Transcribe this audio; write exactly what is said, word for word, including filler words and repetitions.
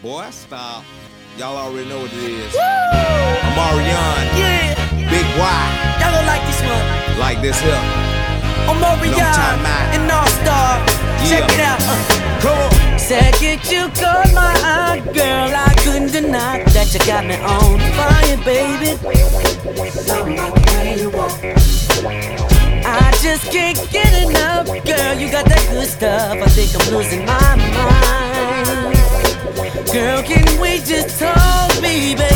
Boy, stop. Y'all already know what it is. Omarion. Yeah. Big Y. Y'all don't like this one. Like this here. Omarion and All-Star. Check Yeah. it out. Uh. Come on. Said, "Get you caught my eye, girl. I couldn't deny that you got me on fire, baby. Love like the way you walk. I just can't get enough, girl. You got that good stuff. I think I'm losing my mind. Girl, can we just talk, baby?